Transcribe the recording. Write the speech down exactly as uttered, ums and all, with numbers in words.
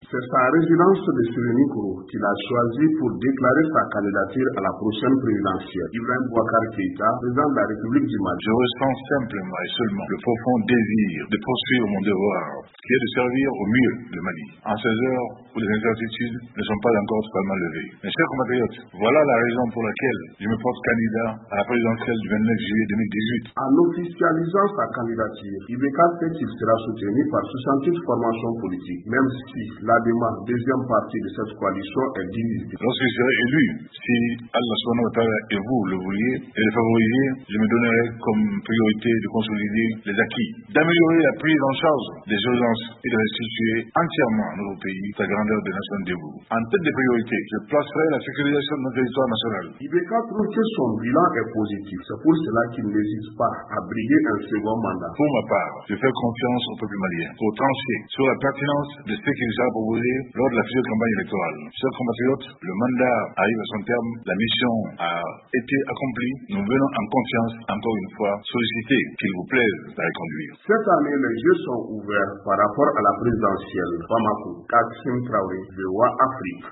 C'est sa résidence de Sérénikoro qu'il a choisi pour déclarer sa candidature à la prochaine présidentielle. Ibrahim Boubacar Keïta, président de la République du Mali. Je ressens simplement et seulement le profond désir de poursuivre mon devoir, qui est de servir au mieux le Mali, en ces heures où les incertitudes ne sont pas encore totalement levées. Mes chers compatriotes, voilà la raison pour laquelle je me porte candidat à la présidentielle du vingt-neuf juillet deux mille dix-huit. En officialisant sa candidature, I B K sait qu'il sera soutenu par soixante-huit formations politiques, même si la démarche deuxième partie de cette coalition est divisée. Lorsque je serai élu, si Allah subhanahu wa ta'ala et vous le vouliez, et le favoriser, je me donnerai comme priorité de consolider les acquis, d'améliorer la prise en charge des urgences et de restituer entièrement à notre pays sa grandeur de nation debout. En tête des priorités, je placerai la sécurisation de notre territoire national. I B K trouve que son bilan est positif. C'est pour cela qu'il n'hésite pas à briguer un second mandat. Pour ma part, je fais confiance au peuple malien pour trancher sur la pertinence de ce qui nous sera proposé lors de la future campagne électorale. Chers compatriotes, le mandat arrive à son terme, la mission a été accomplie. Nous venons en confiance, encore une fois, solliciter qu'il vous plaise de la conduire. Cette année, les jeux sont ouverts par rapport à la présidentielle. Bamako, Kassim Traoré, V O A Afrique.